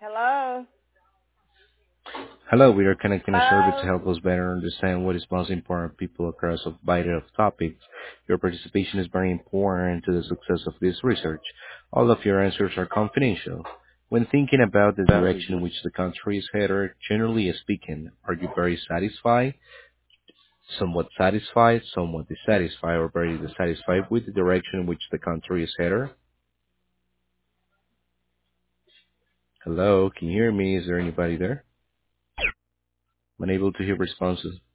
Hello? Hello, we are connecting a survey to Hello? help us better understand what is most important to people across a variety of topics. Your participation is very important to the success of this research. All of your answers are confidential. When thinking about the direction in which the country is headed, generally speaking, are you very satisfied, somewhat dissatisfied, or very dissatisfied with the direction in which the country is headed? Hello, can you hear me? Is there anybody there? I'm unable to hear responses.